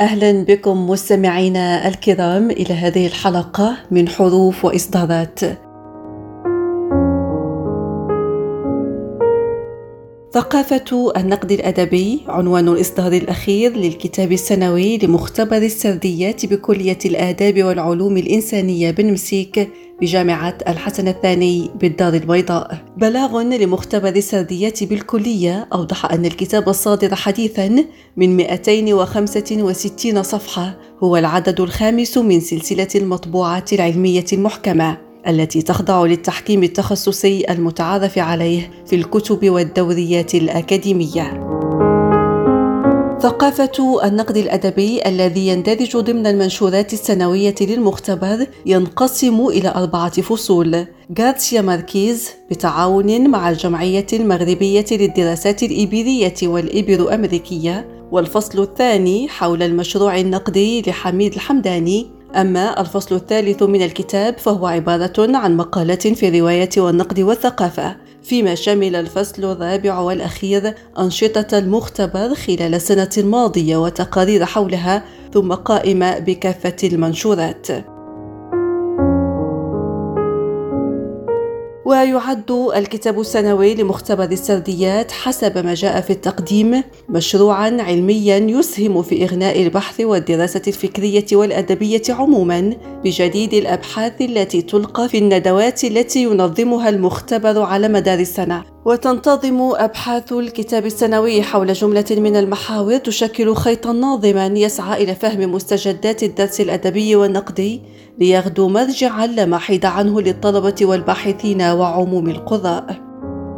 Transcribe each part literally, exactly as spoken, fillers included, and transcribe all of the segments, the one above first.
أهلا بكم مستمعينا الكرام إلى هذه الحلقة من حروف وإصدارات. ثقافة النقد الأدبي عنوان الإصدار الأخير للكتاب السنوي لمختبر السرديات بكلية الآداب والعلوم الإنسانية بنمسيك بجامعة الحسن الثاني بالدار البيضاء. بلاغ لمختبر السرديات بالكلية أوضح أن الكتاب الصادر حديثاً من مئتين وخمسة وستين صفحة هو العدد الخامس من سلسلة المطبوعات العلمية المحكمة التي تخضع للتحكيم التخصصي المتعارف عليه في الكتب والدوريات الأكاديمية. ثقافة النقد الأدبي الذي يندرج ضمن المنشورات السنوية للمختبر ينقسم إلى أربعة فصول. غارسيا ماركيز بتعاون مع الجمعية المغربية للدراسات الإيبيرية والإيبرو أمريكية، والفصل الثاني حول المشروع النقدي لحميد الحمداني. أما الفصل الثالث من الكتاب فهو عبارة عن مقالات في الرواية والنقد والثقافة، فيما شمل الفصل الرابع والأخير أنشطة المختبر خلال السنة الماضية وتقارير حولها، ثم قائمة بكافة المنشورات. ويعد الكتاب السنوي لمختبر السرديات حسب ما جاء في التقديم مشروعاً علمياً يسهم في إغناء البحث والدراسة الفكرية والأدبية عموماً بجديد الأبحاث التي تلقى في الندوات التي ينظمها المختبر على مدار السنة. وتنتظم أبحاث الكتاب السنوي حول جملة من المحاور تشكل خيطاً ناظماً يسعى إلى فهم مستجدات الدرس الأدبي والنقدي ليغدو مرجعاً لا محيد عنه للطلبة والباحثين وعموم القراء.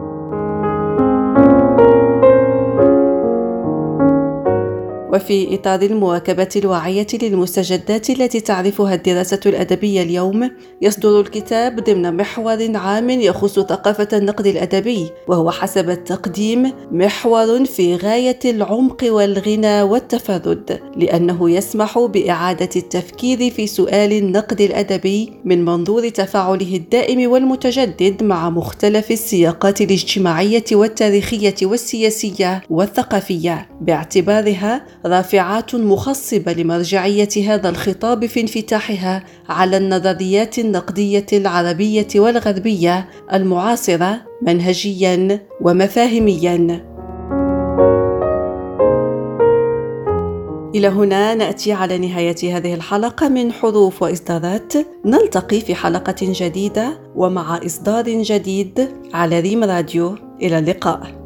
وفي إطار المواكبة الواعية للمستجدات التي تعرفها الدراسة الأدبية اليوم، يصدر الكتاب ضمن محور عام يخص ثقافة النقد الأدبي، وهو حسب التقديم محور في غاية العمق والغنى والتفرد، لأنه يسمح بإعادة التفكير في سؤال النقد الأدبي من منظور تفاعله الدائم والمتجدد مع مختلف السياقات الاجتماعية والتاريخية والسياسية والثقافية، باعتبارها رافعات مخصبة لمرجعية هذا الخطاب في انفتاحها على النظريات النقدية العربية والغربية المعاصرة منهجياً ومفاهيمياً. إلى هنا نأتي على نهاية هذه الحلقة من حروف وإصدارات. نلتقي في حلقة جديدة ومع إصدار جديد على ريم راديو. إلى اللقاء.